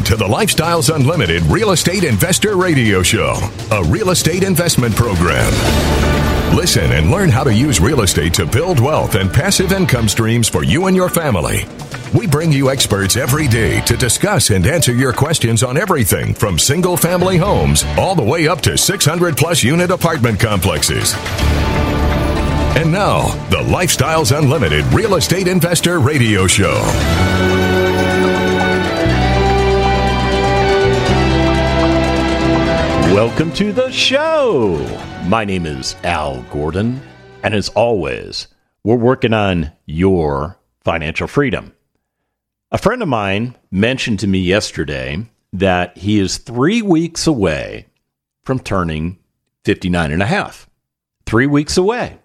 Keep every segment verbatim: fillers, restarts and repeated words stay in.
to the Lifestyles Unlimited Real Estate Investor Radio Show, a real estate investment program. Listen and learn how to use real estate to build wealth and passive income streams for you and your family. We bring you experts every day to discuss and answer your questions on everything from single-family homes all the way up to six hundred plus unit apartment complexes. And now, the Lifestyles Unlimited Real Estate Investor Radio Show. Welcome to the show. My name is Al Gordon, and as always, we're working on your financial freedom. A friend of mine mentioned to me yesterday that he is three weeks away from turning fifty-nine and a half. Three weeks away.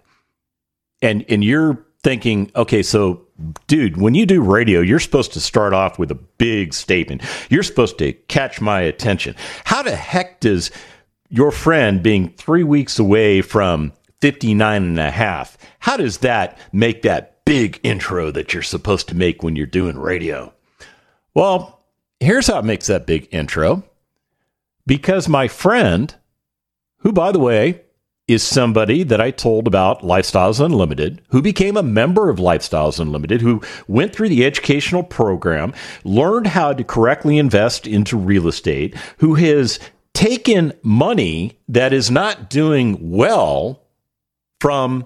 And and you're thinking, okay, so, dude, when you do radio, you're supposed to start off with a big statement. You're supposed to catch my attention. How the heck does your friend being three weeks away from fifty-nine and a half, how does that make that big intro that you're supposed to make when you're doing radio? Well, here's how it makes that big intro. Because my friend, who, by the way, is somebody that I told about Lifestyles Unlimited, who became a member of Lifestyles Unlimited, who went through the educational program, learned how to correctly invest into real estate, who has taken money that is not doing well from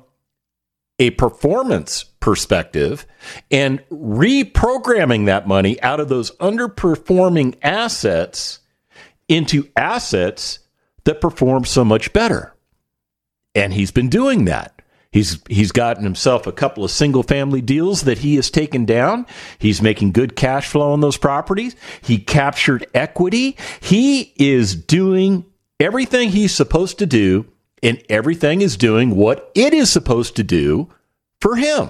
a performance perspective and reprogramming that money out of those underperforming assets into assets that perform so much better. And he's been doing that. He's he's gotten himself a couple of single-family deals that he has taken down. He's making good cash flow on those properties. He captured equity. He is doing everything he's supposed to do, and everything is doing what it is supposed to do for him.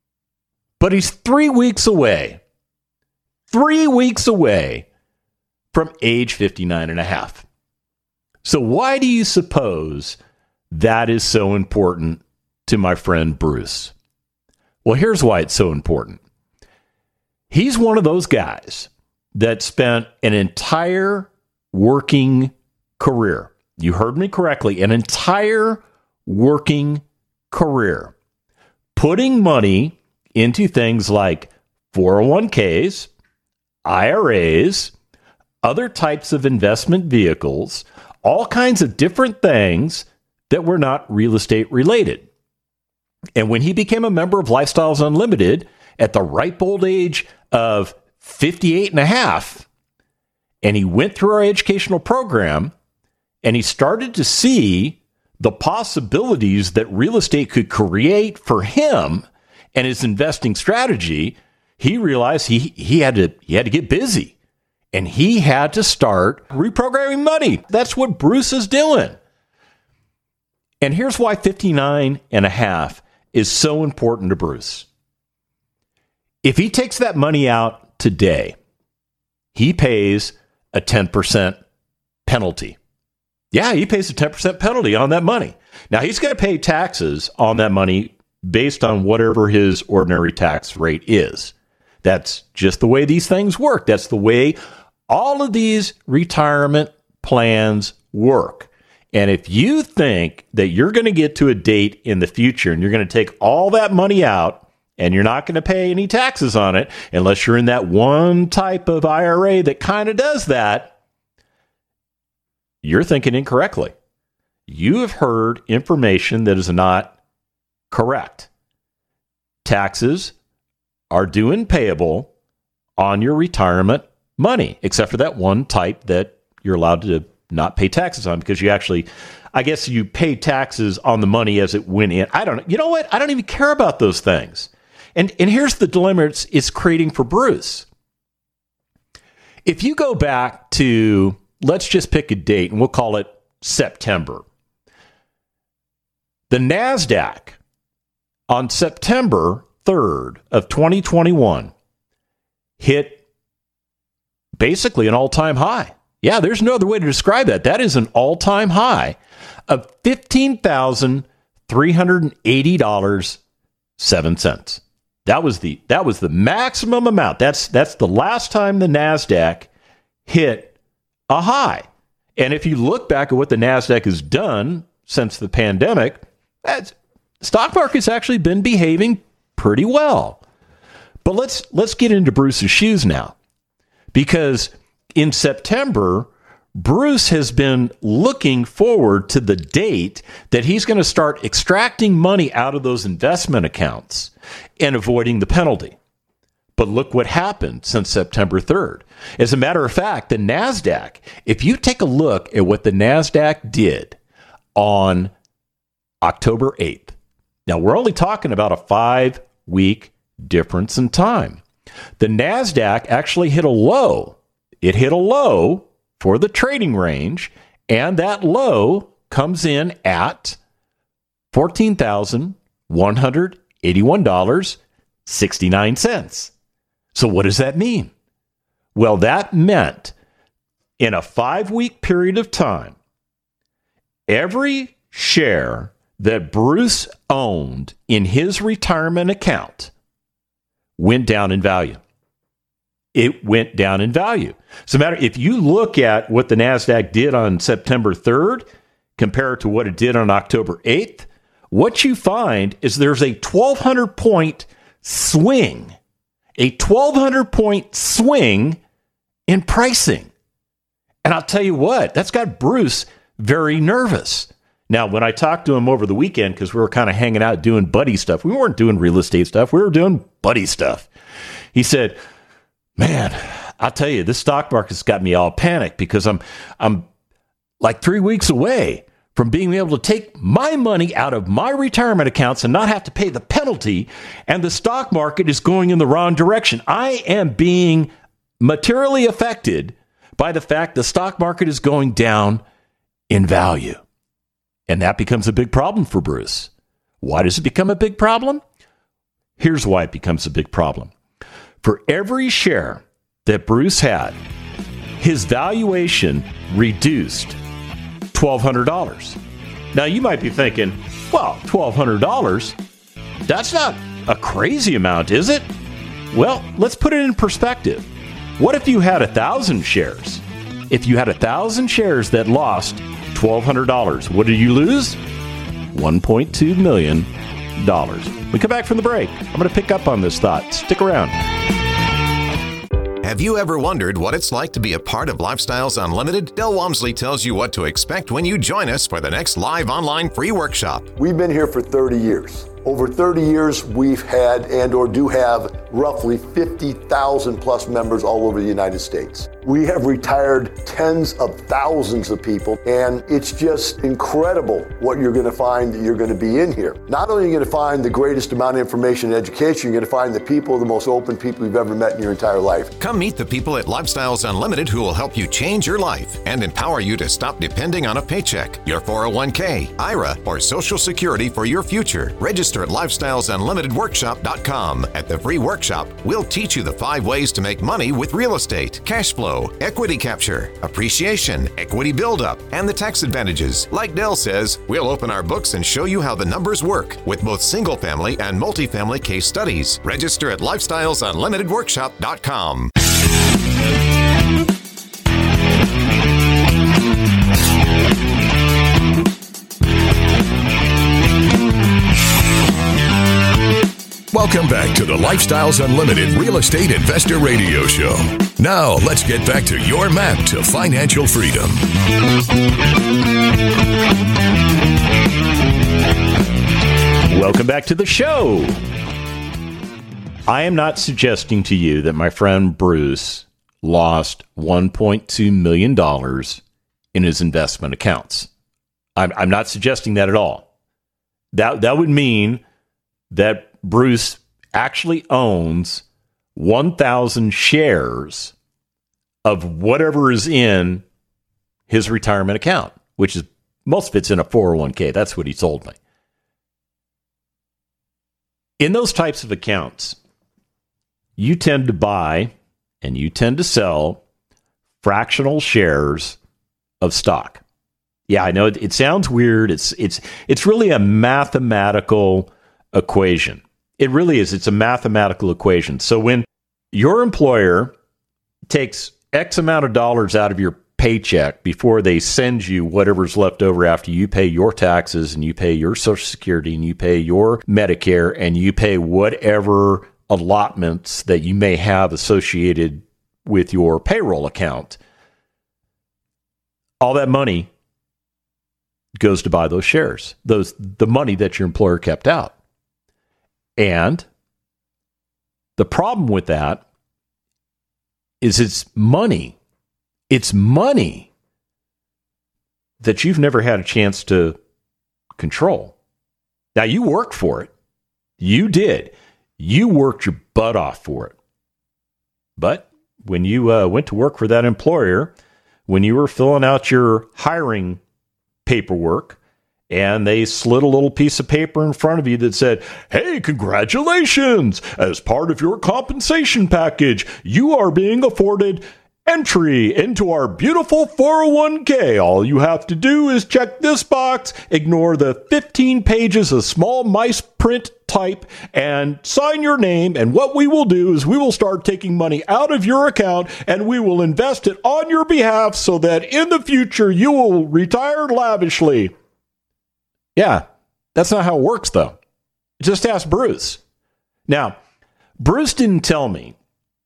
But he's three weeks away, three weeks away from age fifty-nine and a half. So why do you suppose that is so important to my friend Bruce? Well, here's why it's so important. He's one of those guys that spent an entire working career. You heard me correctly, an entire working career putting money into things like four oh one k's, I R As, other types of investment vehicles, all kinds of different things that were not real estate related. And when he became a member of Lifestyles Unlimited at the ripe old age of fifty-eight and a half, and he went through our educational program, and he started to see the possibilities that real estate could create for him and his investing strategy, he realized he he had to he had to get busy, and he had to start reprogramming money. That's what Bruce is doing. And here's why fifty-nine and a half is so important to Bruce. If he takes that money out today, he pays a ten percent penalty. Yeah, he pays a ten percent penalty on that money. Now, he's going to pay taxes on that money based on whatever his ordinary tax rate is. That's just the way these things work. That's the way all of these retirement plans work. And if you think that you're going to get to a date in the future and you're going to take all that money out and you're not going to pay any taxes on it unless you're in that one type of I R A that kind of does that, you're thinking incorrectly. You have heard information that is not correct. Taxes are due and payable on your retirement money, except for that one type that you're allowed to not pay taxes on, because you actually, I guess you pay taxes on the money as it went in. I don't know. You know what? I don't even care about those things. And and here's the dilemma it's, it's creating for Bruce. If you go back to, let's just pick a date, and we'll call it September. The NASDAQ on September third of twenty twenty-one hit basically an all-time high. Yeah, there's no other way to describe that. That is an all-time high of fifteen thousand three hundred eighty dollars and seven cents. That was the that was the maximum amount. That's that's the last time the NASDAQ hit a high. And if you look back at what the NASDAQ has done since the pandemic, that's, the stock market's actually been behaving pretty well. But let's let's get into Bruce's shoes now. Because in September, Bruce has been looking forward to the date that he's going to start extracting money out of those investment accounts and avoiding the penalty. But look what happened since September third. As a matter of fact, the NASDAQ, if you take a look at what the NASDAQ did on October eighth, now we're only talking about a five-week difference in time. The NASDAQ actually hit a low. It hit a low for the trading range, and that low comes in at fourteen thousand one hundred eighty-one dollars and sixty-nine cents. So what does that mean? Well, that meant in a five-week period of time, every share that Bruce owned in his retirement account went down in value. It went down in value. So matter if you look at what the NASDAQ did on September third, compared to what it did on October eighth, what you find is there's a twelve hundred point swing, a twelve hundred point swing in pricing. And I'll tell you what, that's got Bruce very nervous. Now, when I talked to him over the weekend, because we were kind of hanging out doing buddy stuff, we weren't doing real estate stuff, we were doing buddy stuff. He said, man, I'll tell you, this stock market's got me all panicked because I'm I'm like three weeks away from being able to take my money out of my retirement accounts and not have to pay the penalty, and the stock market is going in the wrong direction. I am being materially affected by the fact the stock market is going down in value. And that becomes a big problem for Bruce. Why does it become a big problem? Here's why it becomes a big problem. For every share that Bruce had, his valuation reduced twelve hundred dollars. Now, you might be thinking, well, twelve hundred dollars, that's not a crazy amount, is it? Well, let's put it in perspective. What if you had one thousand shares? If you had one thousand shares that lost twelve hundred dollars, what did you lose? one point two million dollars. We come back from the break. I'm going to pick up on this thought. Stick around. Have you ever wondered what it's like to be a part of Lifestyles Unlimited? Del Walmsley tells you what to expect when you join us for the next live online free workshop. We've been here for thirty years. Over thirty years, we've had and or do have roughly fifty thousand plus members all over the United States. We have retired tens of thousands of people, and it's just incredible what you're going to find that you're going to be in here. Not only are you going to find the greatest amount of information and education, you're going to find the people, the most open people you've ever met in your entire life. Come meet the people at Lifestyles Unlimited who will help you change your life and empower you to stop depending on a paycheck, your four oh one k, I R A, or Social Security for your future. Register at lifestyles unlimited workshop dot com. At the free workshop, we'll teach you the five ways to make money with real estate, cash flow, equity capture, appreciation, equity buildup, and the tax advantages. Like Del says, we'll open our books and show you how the numbers work with both single-family and multifamily case studies. Register at lifestyles unlimited workshop dot com. Welcome back to the Lifestyles Unlimited Real Estate Investor Radio Show. Now, let's get back to your map to financial freedom. Welcome back to the show. I am not suggesting to you that my friend Bruce lost one point two million dollars in his investment accounts. I'm, I'm not suggesting that at all. That, that would mean that Bruce actually owns one thousand shares of whatever is in his retirement account, which is most of it's in a four oh one k. That's what he told me. In those types of accounts, you tend to buy and you tend to sell fractional shares of stock. Yeah, I know it, it sounds weird. It's it's it's really a mathematical equation. It really is. It's a mathematical equation. So when your employer takes X amount of dollars out of your paycheck before they send you whatever's left over after you pay your taxes and you pay your Social Security and you pay your Medicare and you pay whatever allotments that you may have associated with your payroll account. All that money goes to buy those shares, those the money that your employer kept out. And the problem with that is it's money. It's money that you've never had a chance to control. Now, you worked for it. You did. You worked your butt off for it. But when you uh, went to work for that employer, when you were filling out your hiring paperwork, and they slid a little piece of paper in front of you that said, hey, congratulations! As part of your compensation package, you are being afforded entry into our beautiful four oh one k. All you have to do is check this box, ignore the fifteen pages of small mice print type, and sign your name. And what we will do is we will start taking money out of your account and we will invest it on your behalf so that in the future you will retire lavishly. Yeah, that's not how it works, though. Just ask Bruce. Now, Bruce didn't tell me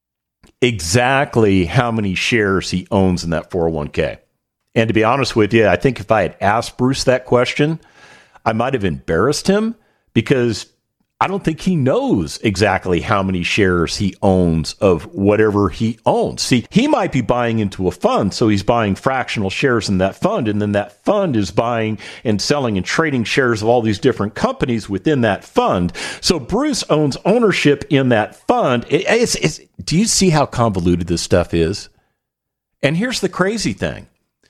exactly how many shares he owns in that four oh one k. And to be honest with you, I think if I had asked Bruce that question, I might have embarrassed him because I don't think he knows exactly how many shares he owns of whatever he owns. See, he might be buying into a fund, so he's buying fractional shares in that fund, and then that fund is buying and selling and trading shares of all these different companies within that fund. So Bruce owns ownership in that fund. It, it's, it's, do you see how convoluted this stuff is? And here's the crazy thing.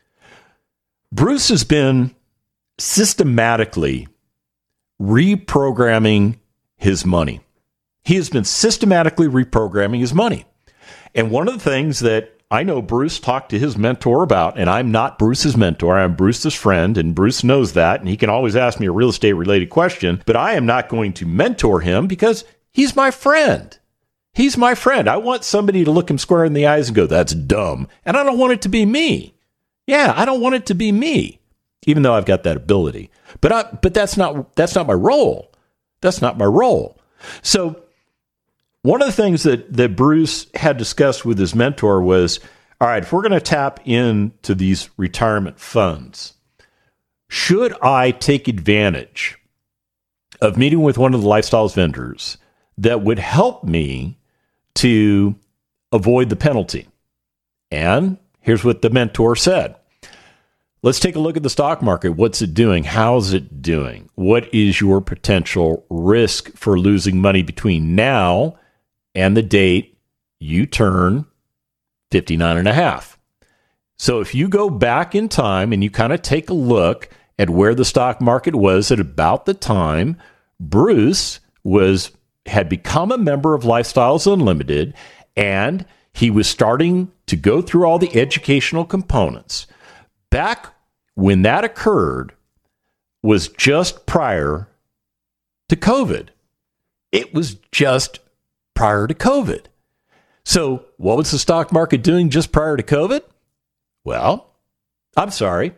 Bruce has been systematically reprogramming his money. He has been systematically reprogramming his money. And one of the things that I know Bruce talked to his mentor about, and I'm not Bruce's mentor, I'm Bruce's friend, and Bruce knows that, and he can always ask me a real estate related question, but I am not going to mentor him because he's my friend. He's my friend. I want somebody to look him square in the eyes and go, that's dumb. And I don't want it to be me. Yeah, I don't want it to be me, even though I've got that ability. But I, but that's not that's not my role. That's not my role. So one of the things that, that Bruce had discussed with his mentor was, all right, if we're going to tap into these retirement funds, should I take advantage of meeting with one of the Lifestyles vendors that would help me to avoid the penalty? And here's what the mentor said. Let's take a look at the stock market. What's it doing? How's it doing? What is your potential risk for losing money between now and the date you turn fifty-nine and a half? So if you go back in time and you kind of take a look at where the stock market was at about the time Bruce was had become a member of Lifestyles Unlimited, and he was starting to go through all the educational components. Back when that occurred was just prior to COVID. It was just prior to COVID. So what was the stock market doing just prior to COVID? Well, I'm sorry.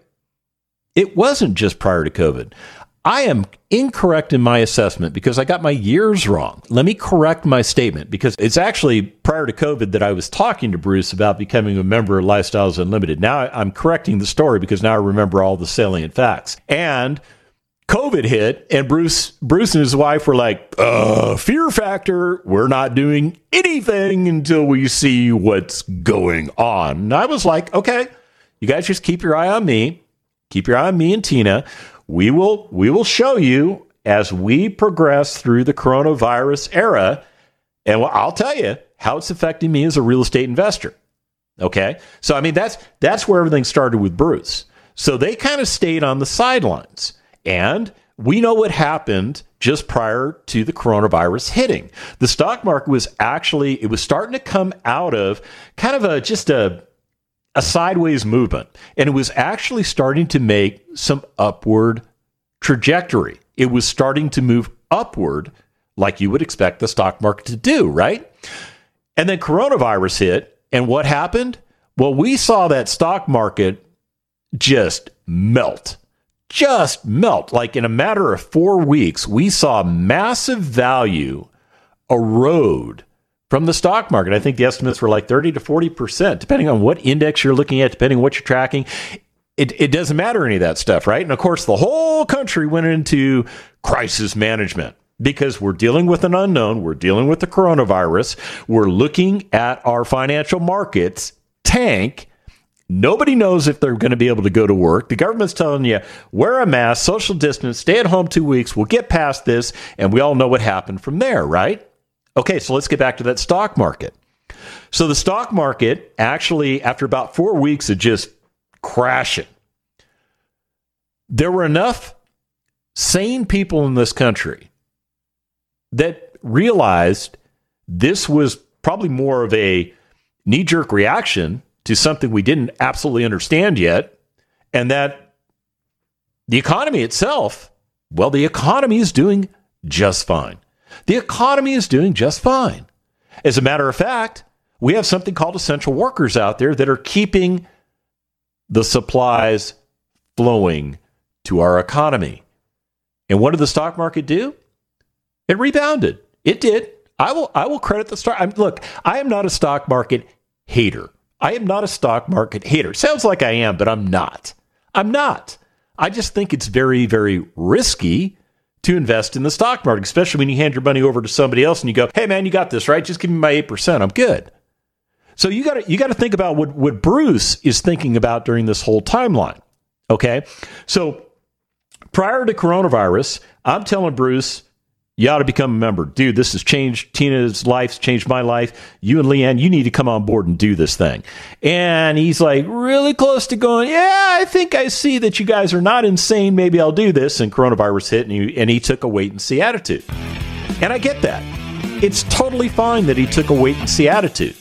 It wasn't just prior to COVID. I am incorrect in my assessment because I got my years wrong. Let me correct my statement because it's actually prior to COVID that I was talking to Bruce about becoming a member of Lifestyles Unlimited. Now I'm correcting the story because now I remember all the salient facts. And COVID hit, and Bruce Bruce and his wife were like, uh, fear factor, we're not doing anything until we see what's going on. And I was like, okay, you guys just keep your eye on me. Keep your eye on me and Tina. We will we will show you as we progress through the coronavirus era, and I'll tell you how it's affecting me as a real estate investor. Okay? So, I mean, that's that's where everything started with Bruce. So they kind of stayed on the sidelines. And we know what happened just prior to the coronavirus hitting. The stock market was actually, it was starting to come out of kind of a just a a sideways movement. And it was actually starting to make some upward trajectory. It was starting to move upward like you would expect the stock market to do, right? And then coronavirus hit. And what happened? Well, we saw that stock market just melt, just melt. Like in a matter of four weeks, we saw massive value erode from the stock market. I think the estimates were like thirty to forty percent, depending on what index you're looking at, depending on what you're tracking. It, it doesn't matter any of that stuff, right? And of course, the whole country went into crisis management because we're dealing with an unknown. We're dealing with the coronavirus. We're looking at our financial markets tank. Nobody knows if they're going to be able to go to work. The government's telling you, wear a mask, social distance, stay at home two weeks. We'll get past this. And we all know what happened from there, right? Okay, so let's get back to that stock market. So the stock market actually, after about four weeks of just crashing, there were enough sane people in this country that realized this was probably more of a knee-jerk reaction to something we didn't absolutely understand yet, and that the economy itself, well, the economy is doing just fine. The economy is doing just fine. As a matter of fact, we have something called essential workers out there that are keeping the supplies flowing to our economy. And what did the stock market do? It rebounded. It did. I will I will credit the stock. I'm, look, I am not a stock market hater. I am not a stock market hater. Sounds like I am, but I'm not. I'm not. I just think it's very, very risky to invest in the stock market, especially when you hand your money over to somebody else and you go, hey, man, you got this, right? Just give me my eight percent. I'm good. So you got to you got to think about what, what Bruce is thinking about during this whole timeline. Okay? So prior to coronavirus, I'm telling Bruce, you ought to become a member. Dude, this has changed Tina's life, it's changed my life. You and Leanne, you need to come on board and do this thing. And he's like really close to going, yeah, I think I see that you guys are not insane. Maybe I'll do this. And coronavirus hit, and he, and he took a wait-and-see attitude. And I get that. It's totally fine that he took a wait-and-see attitude.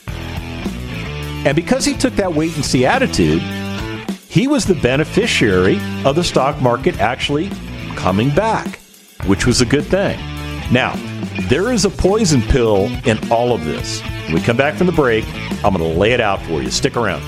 And because he took that wait-and-see attitude, he was the beneficiary of the stock market actually coming back, which was a good thing. Now, there is a poison pill in all of this. When we come back from the break, I'm going to lay it out for you. Stick around.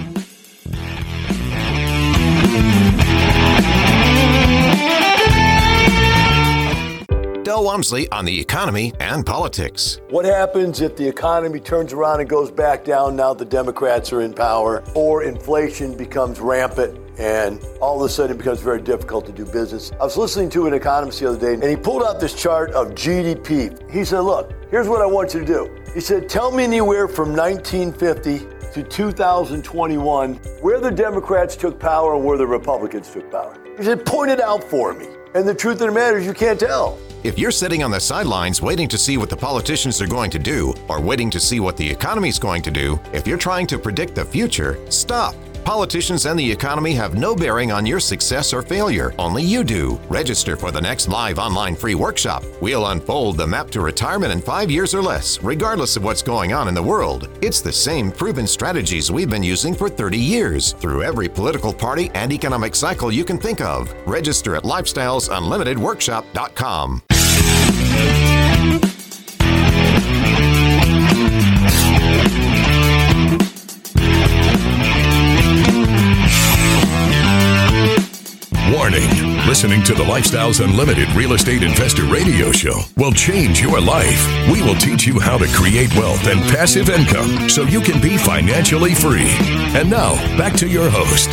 Del Walmsley on the economy and politics. What happens if the economy turns around and goes back down now the Democrats are in power, or inflation becomes rampant and all of a sudden it becomes very difficult to do business? I was listening to an economist the other day, and he pulled out this chart of G D P. He said, look, here's what I want you to do. He said, tell me anywhere from nineteen fifty to two thousand twenty-one where the Democrats took power and where the Republicans took power. He said, point it out for me. And the truth of the matter is you can't tell. If you're sitting on the sidelines waiting to see what the politicians are going to do, or waiting to see what the economy is going to do, if you're trying to predict the future, stop. Politicians and the economy have no bearing on your success or failure. Only you do. Register for the next live online free workshop. We'll unfold the map to retirement in five years or less, regardless of what's going on in the world. It's the same proven strategies we've been using for thirty years, through every political party and economic cycle you can think of. Register at lifestyles unlimited workshop dot com. Warning, listening to the Lifestyles Unlimited Real Estate Investor Radio Show will change your life. We will teach you how to create wealth and passive income so you can be financially free. And now, back to your host.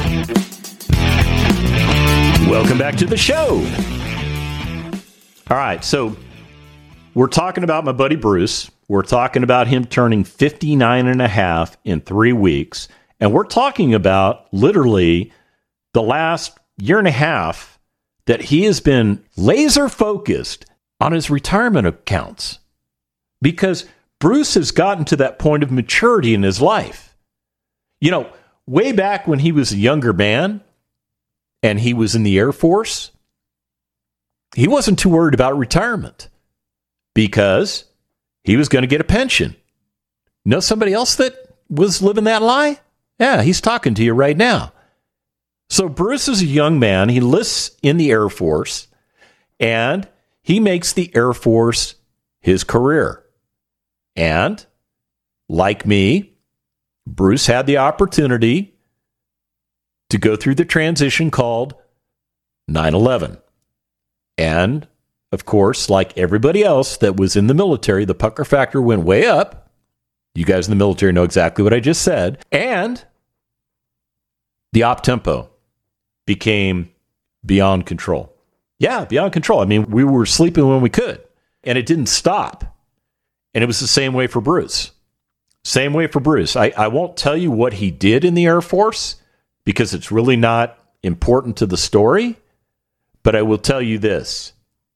Welcome back to the show. All right, so we're talking about my buddy Bruce. We're talking about him turning fifty-nine and a half in three weeks. And we're talking about literally the last year and a half that he has been laser focused on his retirement accounts, because Bruce has gotten to that point of maturity in his life. You know, way back when he was a younger man and he was in the Air Force, he wasn't too worried about retirement because he was going to get a pension. You know somebody else that was living that lie? Yeah, he's talking to you right now. So Bruce is a young man. He enlists in the Air Force, and he makes the Air Force his career. And like me, Bruce had the opportunity to go through the transition called nine eleven. And, of course, like everybody else that was in the military, the pucker factor went way up. You guys in the military know exactly what I just said. And the op tempo became beyond control. Yeah, beyond control. I mean, we were sleeping when we could, and it didn't stop. And it was the same way for Bruce. Same way for Bruce. I, I won't tell you what he did in the Air Force because it's really not important to the story, but I will tell you this.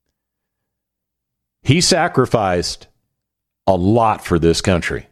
He sacrificed a lot for this country.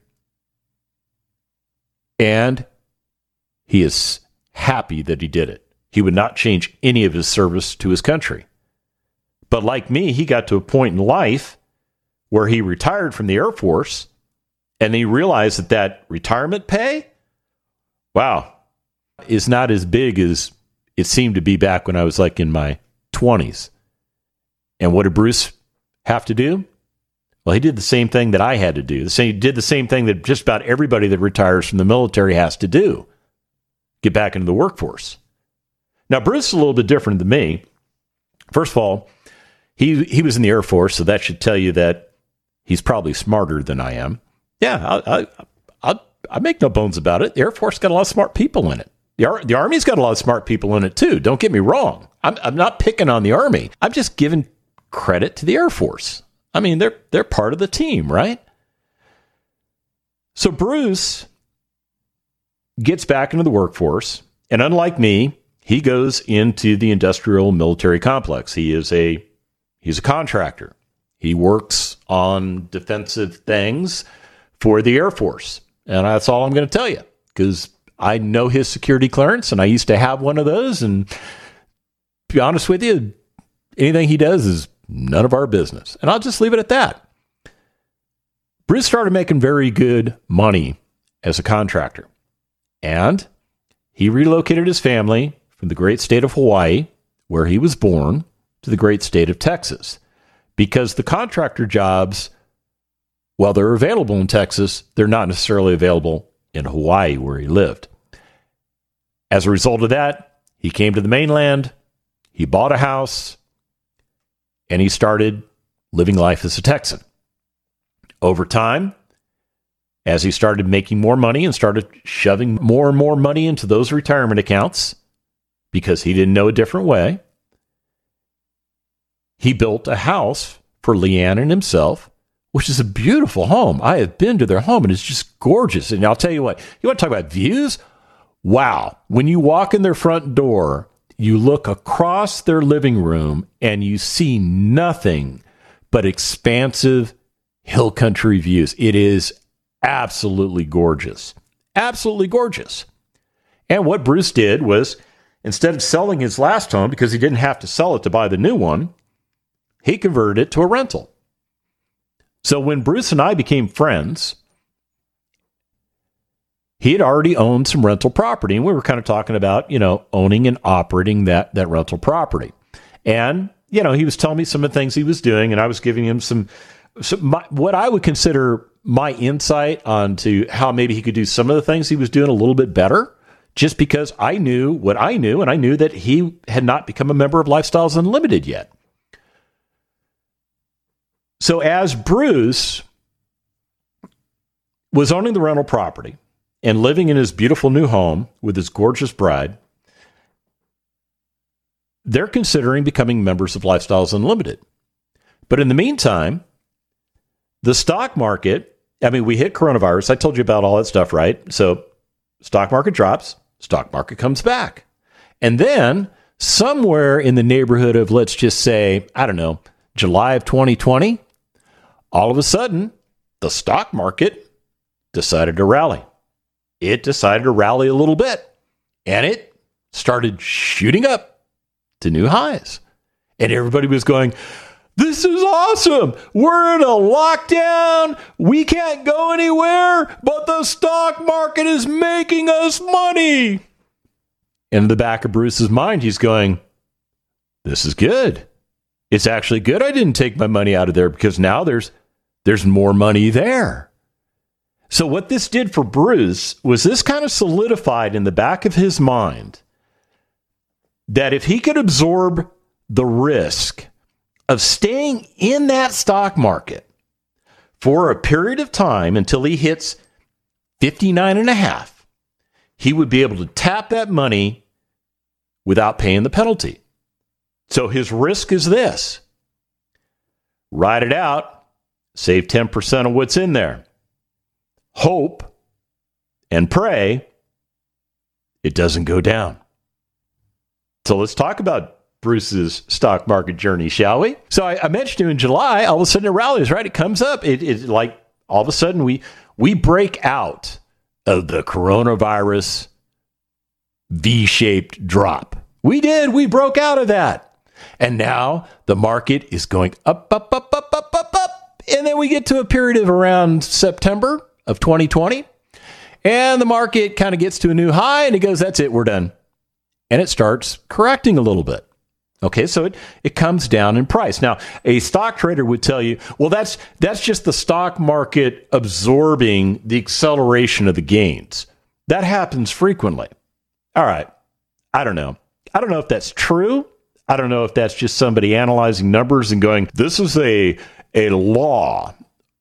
And he is happy that he did it. He would not change any of his service to his country. But like me, he got to a point in life where he retired from the Air Force, and he realized that that retirement pay, wow, is not as big as it seemed to be back when I was like in my twenties. And what did Bruce have to do? Well, he did the same thing that I had to do. The same, he did the same thing that just about everybody that retires from the military has to do. Get back into the workforce. Now, Bruce is a little bit different than me. First of all, he he was in the Air Force, so that should tell you that he's probably smarter than I am. Yeah, I, I, I, I make no bones about it. The Air Force got a lot of smart people in it. The, Ar- the Army's got a lot of smart people in it, too. Don't get me wrong. I'm, I'm not picking on the Army. I'm just giving credit to the Air Force. I mean, they're they're part of the team, right? So Bruce gets back into the workforce, and unlike me, he goes into the industrial military complex. He is a he's a contractor. He works on defensive things for the Air Force, and that's all I'm going to tell you because I know his security clearance, and I used to have one of those. And to be honest with you, anything he does is none of our business. And I'll just leave it at that. Bruce started making very good money as a contractor. And he relocated his family from the great state of Hawaii, where he was born, to the great state of Texas. Because the contractor jobs, while they're available in Texas, they're not necessarily available in Hawaii, where he lived. As a result of that, he came to the mainland, he bought a house, and he started living life as a Texan. Over time, as he started making more money and started shoving more and more money into those retirement accounts, because he didn't know a different way, he built a house for Leanne and himself, which is a beautiful home. I have been to their home, and it's just gorgeous. And I'll tell you what, you want to talk about views? Wow. When you walk in their front door, you look across their living room and you see nothing but expansive hill country views. It is absolutely gorgeous. Absolutely gorgeous. And what Bruce did was, instead of selling his last home, because he didn't have to sell it to buy the new one, he converted it to a rental. So when Bruce and I became friends, he had already owned some rental property, and we were kind of talking about, you know, owning and operating that, that rental property. And, you know, he was telling me some of the things he was doing, and I was giving him some, some my, what I would consider my insight onto how maybe he could do some of the things he was doing a little bit better, just because I knew what I knew, and I knew that he had not become a member of Lifestyles Unlimited yet. So as Bruce was owning the rental property and living in his beautiful new home with his gorgeous bride, they're considering becoming members of Lifestyles Unlimited. But in the meantime, the stock market, I mean, we hit coronavirus. I told you about all that stuff, right? So stock market drops, stock market comes back. And then somewhere in the neighborhood of, let's just say, I don't know, July of twenty twenty, all of a sudden, the stock market decided to rally. It decided to rally a little bit, and it started shooting up to new highs. And everybody was going, this is awesome. We're in a lockdown. We can't go anywhere, but the stock market is making us money. In the back of Bruce's mind, he's going, this is good. It's actually good I didn't take my money out of there, because now there's there's more money there. So what this did for Bruce was this kind of solidified in the back of his mind that if he could absorb the risk of staying in that stock market for a period of time until he hits fifty-nine and a half, he would be able to tap that money without paying the penalty. So his risk is this: ride it out, save ten percent of what's in there. Hope and pray it doesn't go down. So let's talk about Bruce's stock market journey, shall we? So I, I mentioned it in July. All of a sudden it rallies, right? It comes up. It, it like all of a sudden we we break out of the coronavirus V-shaped drop. We did. We broke out of that. And now the market is going up, up, up, up, up, up, up. And then we get to a period of around September of twenty twenty. And the market kind of gets to a new high and it goes, that's it, we're done. And it starts correcting a little bit. Okay, so it, it comes down in price. Now, a stock trader would tell you, well, that's that's just the stock market absorbing the acceleration of the gains. That happens frequently. All right, I don't know. I don't know if that's true. I don't know if that's just somebody analyzing numbers and going, this is a a law.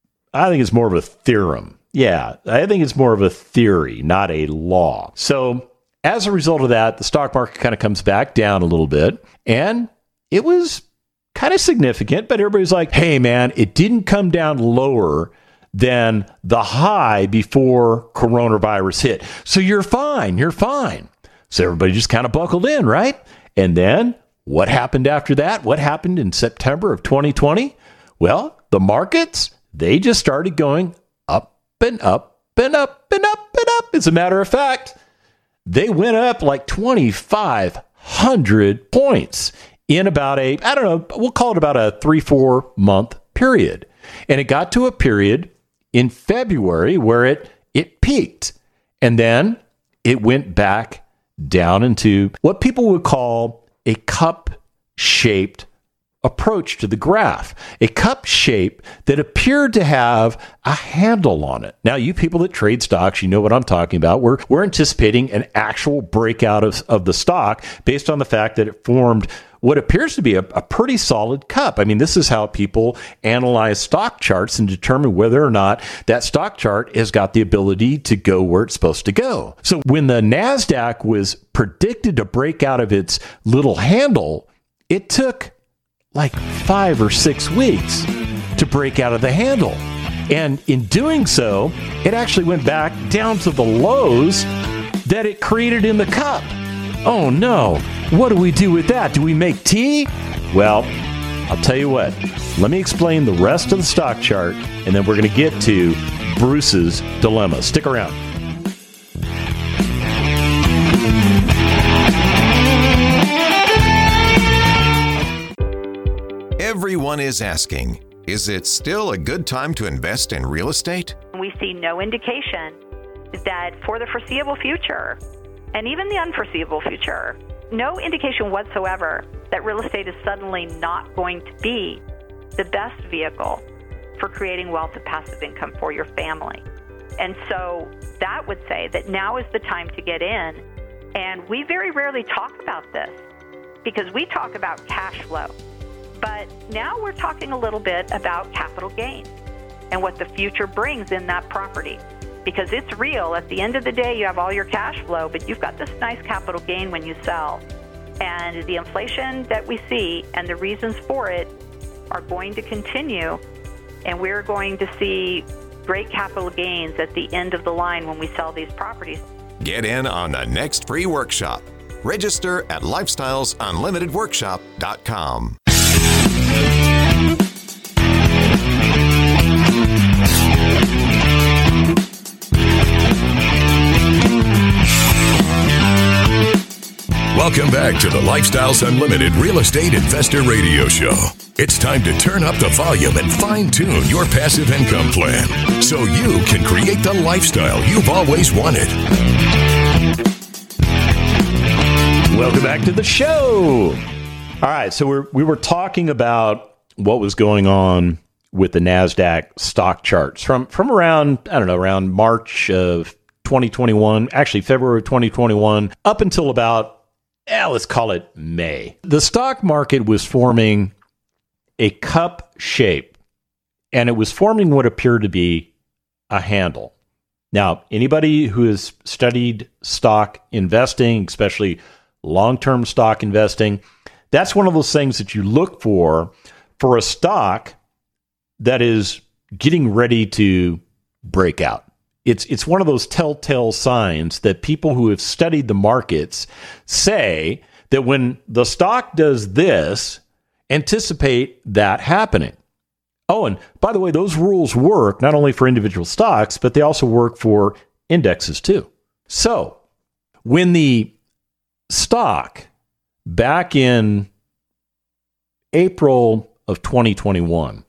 I think it's more of a theorem. Yeah, I think it's more of a theory, not a law. So as a result of that, the stock market kind of comes back down a little bit, and it was kind of significant, but everybody's like, hey, man, it didn't come down lower than the high before coronavirus hit. So you're fine, you're fine. So everybody just kind of buckled in, right? And then what happened after that? What happened in September of twenty twenty? Well, the markets, they just started going up and up and up and up and up. As a matter of fact, they went up like twenty-five hundred points in about a, I don't know, we'll call it about a three, four month period. And it got to a period in February where it, it peaked. And then it went back down into what people would call a cup-shaped approach to the graph, a cup shape that appeared to have a handle on it. Now, you people that trade stocks, you know what I'm talking about. We're we're anticipating an actual breakout of, of the stock based on the fact that it formed what appears to be a, a pretty solid cup. I mean, this is how people analyze stock charts and determine whether or not that stock chart has got the ability to go where it's supposed to go. So when the NASDAQ was predicted to break out of its little handle, it took like five or six weeks to break out of the handle. And in doing so, it actually went back down to the lows that it created in the cup. Oh no, what do we do with that? Do we make tea? Well, I'll tell you what, let me explain the rest of the stock chart, and then we're going to get to Bruce's dilemma. Stick around. Everyone is asking, is it still a good time to invest in real estate? We see no indication that for the foreseeable future, and even the unforeseeable future, no indication whatsoever that real estate is suddenly not going to be the best vehicle for creating wealth and passive income for your family. And so that would say that now is the time to get in. And we very rarely talk about this because we talk about cash flow. But now we're talking a little bit about capital gains and what the future brings in that property. Because it's real. At the end of the day, you have all your cash flow, but you've got this nice capital gain when you sell. And the inflation that we see and the reasons for it are going to continue. And we're going to see great capital gains at the end of the line when we sell these properties. Get in on the next free workshop. Register at lifestyles unlimited workshop dot com. Welcome back to the Lifestyles Unlimited Real Estate Investor Radio Show. It's time to turn up the volume and fine-tune your passive income plan so you can create the lifestyle you've always wanted. Welcome back to the show. All right, so we're, we were talking about what was going on with the NASDAQ stock charts from, from around, I don't know, around March of twenty twenty-one, actually February of twenty twenty-one, up until about, eh, let's call it May. The stock market was forming a cup shape, and it was forming what appeared to be a handle. Now, anybody who has studied stock investing, especially long-term stock investing, that's one of those things that you look for for a stock that is getting ready to break out. It's it's one of those telltale signs that people who have studied the markets say that when the stock does this, anticipate that happening. Oh, and by the way, those rules work not only for individual stocks, but they also work for indexes too. So when the stock back in April of twenty twenty-one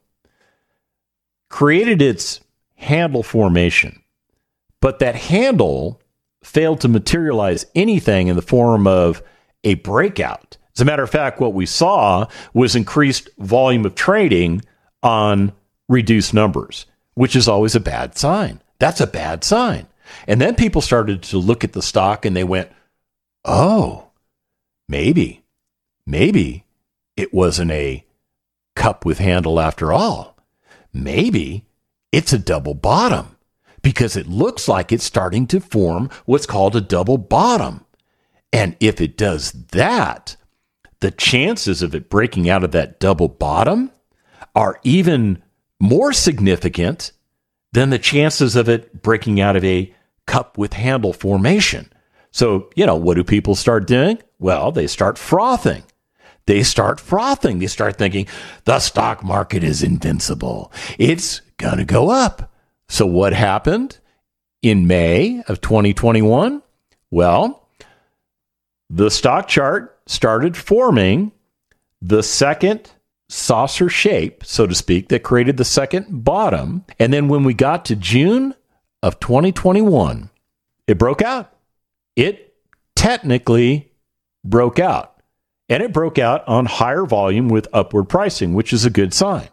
created its handle formation, but that handle failed to materialize anything in the form of a breakout. As a matter of fact, what we saw was increased volume of trading on reduced numbers, which is always a bad sign. That's a bad sign. And then people started to look at the stock and they went, oh, maybe, maybe it wasn't a cup with handle after all. Maybe it's a double bottom, because it looks like it's starting to form what's called a double bottom. And if it does that, the chances of it breaking out of that double bottom are even more significant than the chances of it breaking out of a cup with handle formation. So, you know, what do people start doing? Well, they start frothing. They start frothing. They start thinking the stock market is invincible. It's going to go up. So what happened in May of twenty twenty-one? Well, the stock chart started forming the second saucer shape, so to speak, that created the second bottom. And then when we got to June of twenty twenty-one, it broke out. It technically broke out. And it broke out on higher volume with upward pricing, which is a good sign.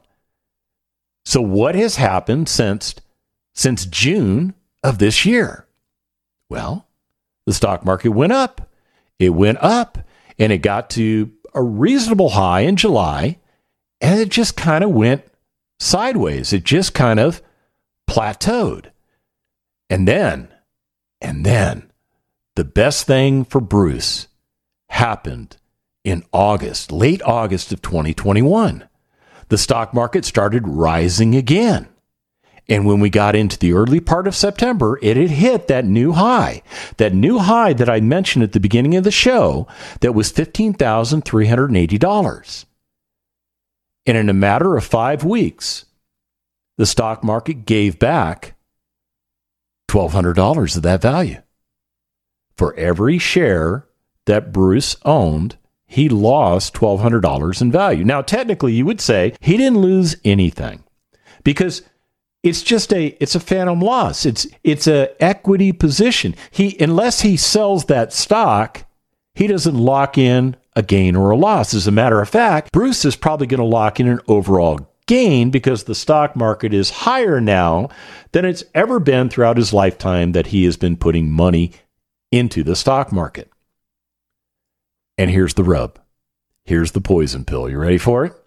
So what has happened since, since June of this year? Well, the stock market went up. It went up, and it got to a reasonable high in July, and it just kind of went sideways. It just kind of plateaued. And then, and then, the best thing for Bruce happened in August, late August of twenty twenty-one. The stock market started rising again. And when we got into the early part of September, it had hit that new high, that new high that I mentioned at the beginning of the show that was fifteen thousand three hundred eighty dollars. And in a matter of five weeks, the stock market gave back twelve hundred dollars of that value. For every share that Bruce owned, he lost twelve hundred dollars in value. Now, technically, you would say he didn't lose anything because it's just a it's a phantom loss. It's it's a equity position. He unless he sells that stock, he doesn't lock in a gain or a loss. As a matter of fact, Bruce is probably going to lock in an overall gain because the stock market is higher now than it's ever been throughout his lifetime that he has been putting money into the stock market. And here's the rub. Here's the poison pill. You ready for it?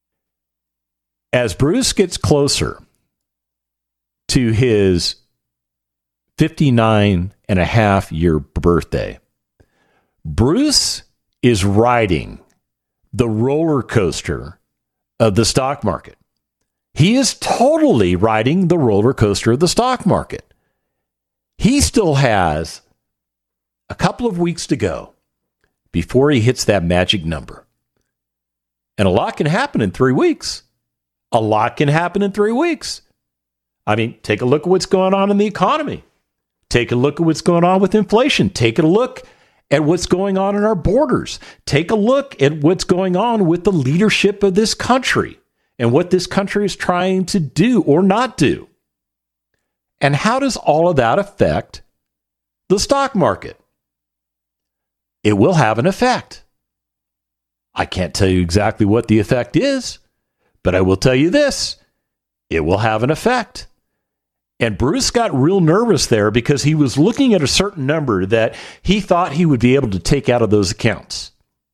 As Bruce gets closer to his fifty-nine and a half year birthday, Bruce is riding the roller coaster of the stock market. He is totally riding the roller coaster of the stock market. He still has a couple of weeks to go before he hits that magic number. And a lot can happen in three weeks. A lot can happen in three weeks. I mean, take a look at what's going on in the economy. Take a look at what's going on with inflation. Take a look at what's going on in our borders. Take a look at what's going on with the leadership of this country and what this country is trying to do or not do. And how does all of that affect the stock market? It will have an effect. I can't tell you exactly what the effect is, but I will tell you this. it will have an effect. And Bruce got real nervous there because he was looking at a certain number that he thought he would be able to take out of those accounts.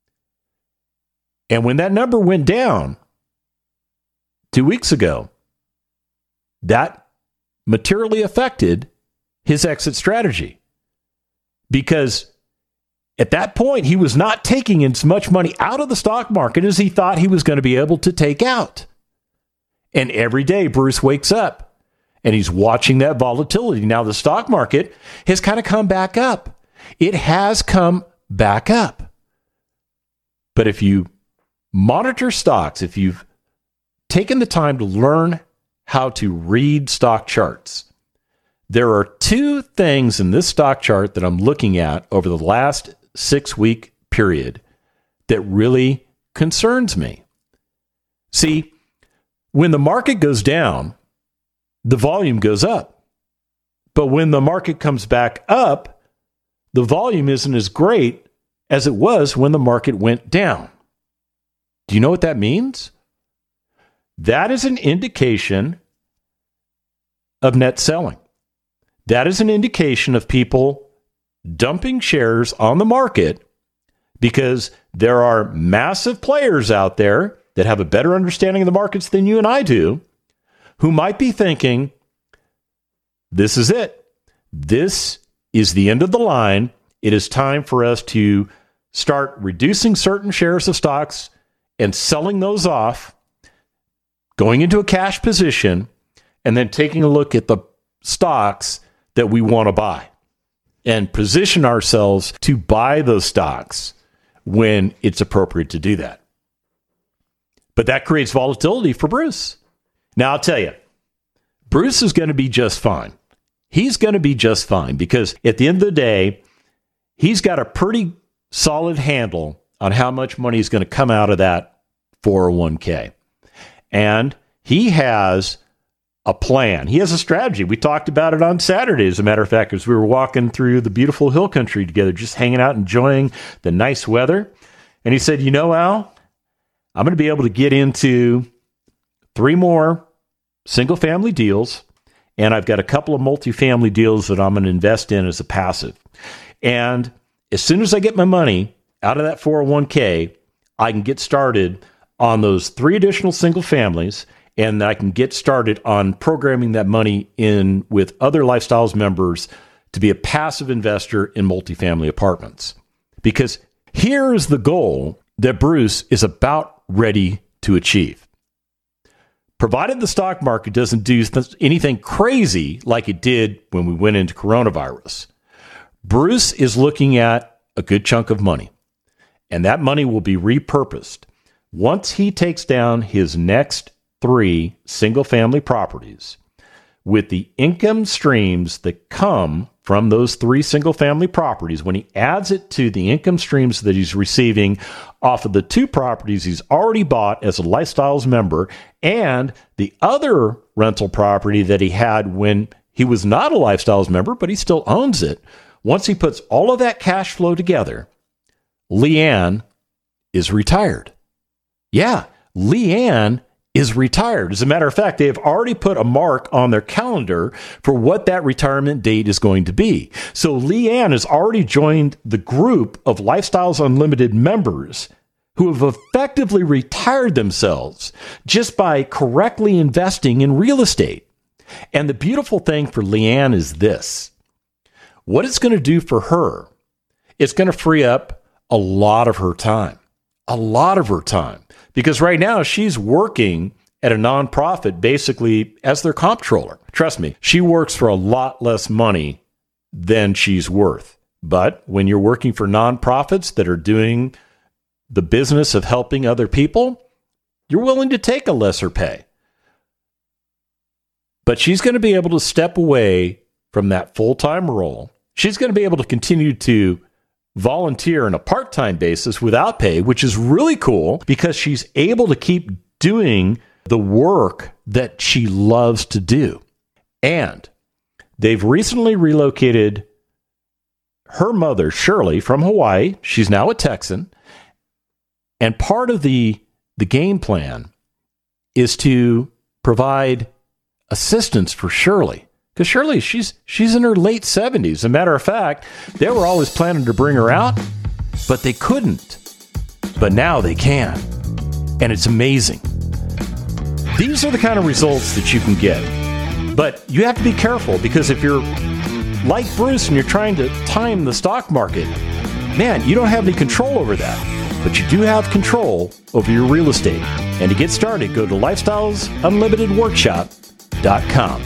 And when that number went down two weeks ago, that materially affected his exit strategy. Because at that point, he was not taking as much money out of the stock market as he thought he was going to be able to take out. And every day, Bruce wakes up and he's watching that volatility. Now, the stock market has kind of come back up. It has come back up. But if you monitor stocks, if you've taken the time to learn how to read stock charts, there are two things in this stock chart that I'm looking at over the last six-week period that really concerns me. See, when the market goes down, the volume goes up. But when the market comes back up, the volume isn't as great as it was when the market went down. Do you know what that means? That is an indication of net selling. That is an indication of people dumping shares on the market because there are massive players out there that have a better understanding of the markets than you and I do, who might be thinking, this is it. This is the end of the line. It is time for us to start reducing certain shares of stocks and selling those off, going into a cash position, and then taking a look at the stocks that we want to buy and position ourselves to buy those stocks when it's appropriate to do that. But that creates volatility for Bruce. Now, I'll tell you, Bruce is going to be just fine. He's going to be just fine because at the end of the day, he's got a pretty solid handle on how much money is going to come out of that four oh one k. And he has a plan. He has a strategy. We talked about it on Saturday, as a matter of fact, as we were walking through the beautiful hill country together, just hanging out, enjoying the nice weather. And he said, you know, Al, I'm going to be able to get into three more single-family deals, and I've got a couple of multifamily deals that I'm going to invest in as a passive. And as soon as I get my money out of that four oh one k, I can get started on those three additional single families, and I can get started on programming that money in with other Lifestyles members to be a passive investor in multifamily apartments. Because here's the goal that Bruce is about ready to achieve. Provided the stock market doesn't do anything crazy like it did when we went into coronavirus, Bruce is looking at a good chunk of money, and that money will be repurposed. Once he takes down his next three single-family properties, with the income streams that come from those three single-family properties, when he adds it to the income streams that he's receiving off of the two properties he's already bought as a Lifestyles member and the other rental property that he had when he was not a Lifestyles member, but he still owns it. Once he puts all of that cash flow together, Leanne is retired. Yeah, Leanne is retired. As a matter of fact, they have already put a mark on their calendar for what that retirement date is going to be. So Leanne has already joined the group of Lifestyles Unlimited members who have effectively retired themselves just by correctly investing in real estate. And the beautiful thing for Leanne is this. What it's going to do for her, it's going to free up a lot of her time. A lot of her time. Because right now she's working at a nonprofit basically as their comptroller. Trust me, she works for a lot less money than she's worth. But when you're working for nonprofits that are doing the business of helping other people, you're willing to take a lesser pay. But she's going to be able to step away from that full-time role. She's going to be able to continue to volunteer on a part-time basis without pay, which is really cool because she's able to keep doing the work that she loves to do. And they've recently relocated her mother, Shirley, from Hawaii. She's now a Texan. And part of the, the game plan is to provide assistance for Shirley. Because Shirley, she's she's in her late seventies. As a matter of fact, they were always planning to bring her out, but they couldn't. But now they can. And it's amazing. These are the kind of results that you can get. But you have to be careful, because if you're like Bruce and you're trying to time the stock market, man, you don't have any control over that. But you do have control over your real estate. And to get started, go to lifestyles unlimited workshop dot com.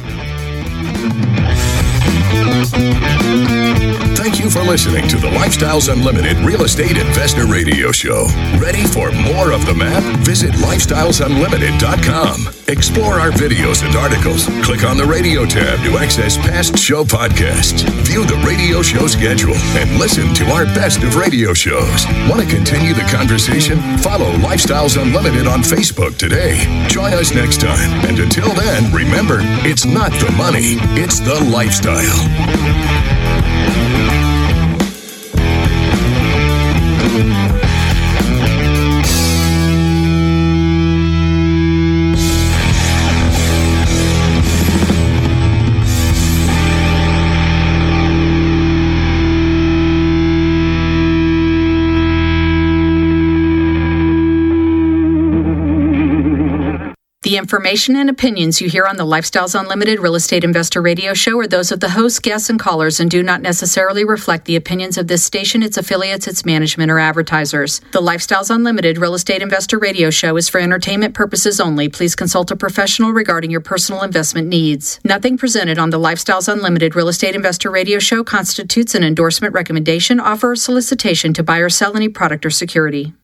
Thank you for listening to the Lifestyles Unlimited Real Estate Investor Radio Show. Ready for more of the map? Visit lifestyles unlimited dot com. Explore our videos and articles. Click on the radio tab to access past show podcasts. View the radio show schedule and listen to our best of radio shows. Want to continue the conversation? Follow Lifestyles Unlimited on Facebook today. Join us next time. And until then, remember, it's not the money, it's the lifestyle. The information and opinions you hear on the Lifestyles Unlimited Real Estate Investor Radio Show are those of the hosts, guests, and callers and do not necessarily reflect the opinions of this station, its affiliates, its management, or advertisers. The Lifestyles Unlimited Real Estate Investor Radio Show is for entertainment purposes only. Please consult a professional regarding your personal investment needs. Nothing presented on the Lifestyles Unlimited Real Estate Investor Radio Show constitutes an endorsement, recommendation, offer, or solicitation to buy or sell any product or security.